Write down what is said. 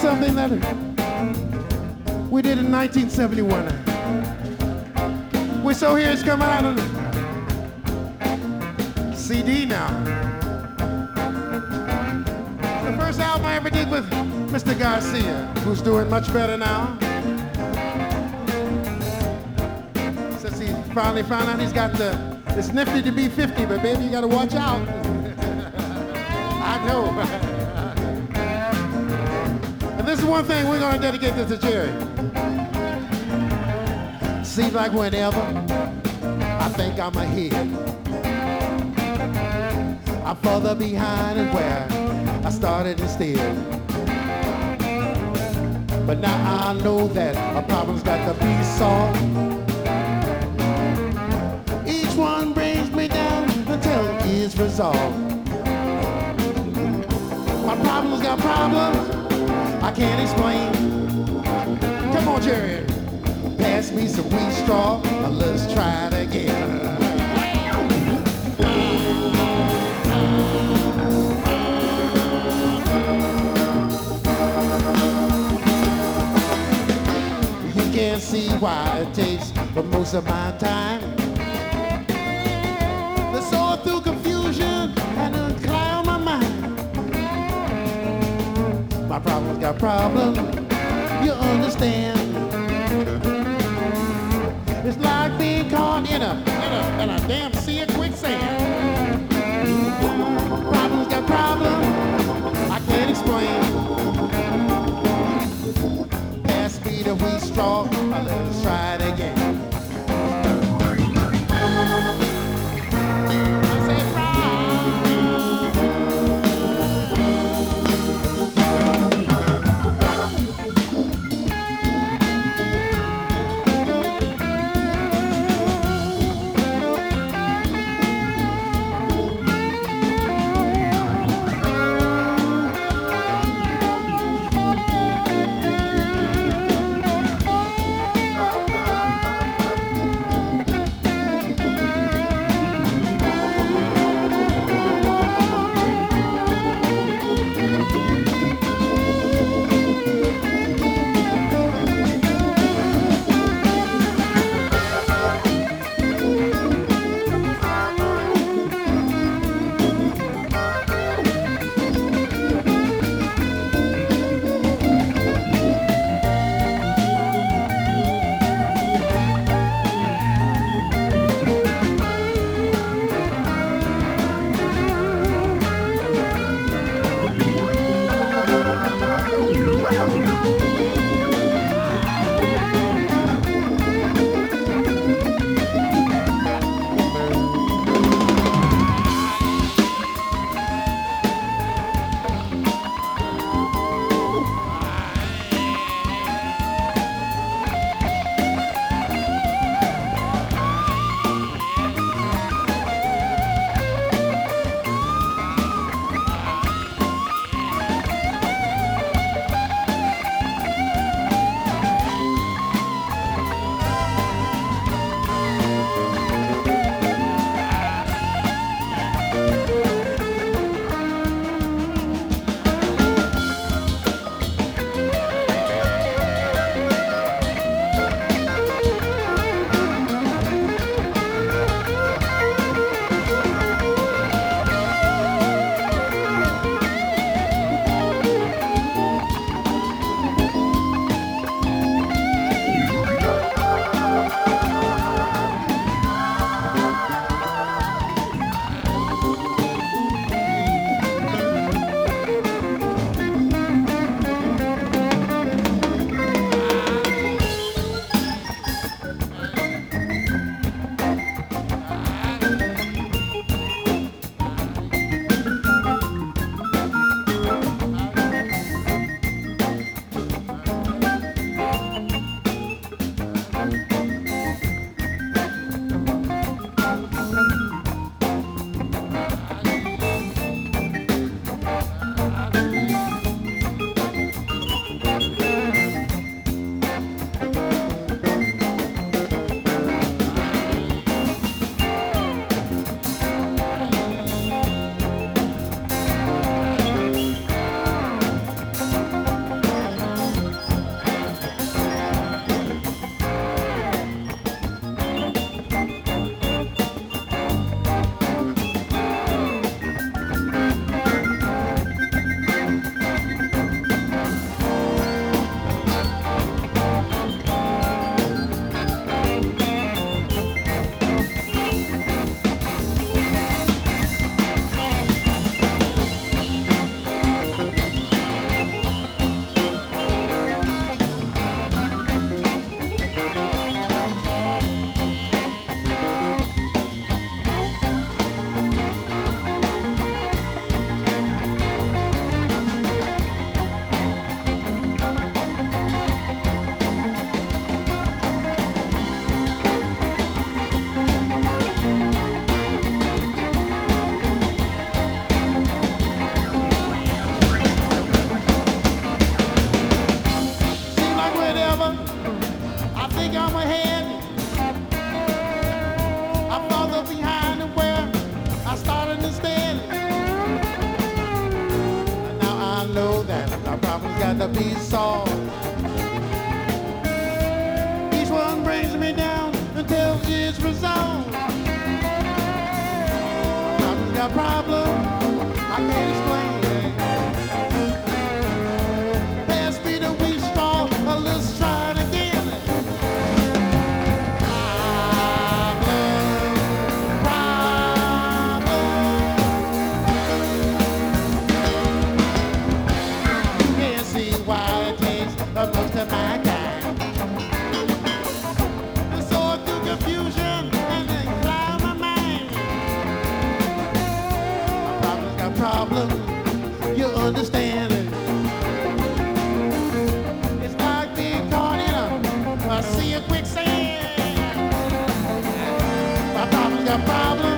something that we did in 1971. We're so here it's coming out on CD now. The first album I ever did with Mr. Garcia, who's doing much better now. Since he finally found out he's got it's nifty to be 50, but baby, you gotta watch out. I know. And this is one thing we're gonna dedicate this to Jerry. Seems like whenever I think I'm ahead, I'm further behind and where I started instead. But now I know that a problem's got to be solved. Each one brings me down until it's resolved. My problem's got problems I can't explain. Come on, Jerry. Pass me some wheat straw, let's try it again. You can't see why it takes most of my time to sort through confusion and uncloud my mind. My problem's got problems, you understand. It's like being caught in a damn sea of quicksand. Problems got problems I can't explain. Pass me the wheat straw, let's try it again. got to be solved. Each one brings me down until it's resolved. I've got problems I can't explain. Pass me the weak straw, let's try it again. You can't see why it takes a most of my time. And so through confusion and then cloud my mind. My problem's got problems, you understand it. It's like being caught in a sea of quicksand. My problem's got problems.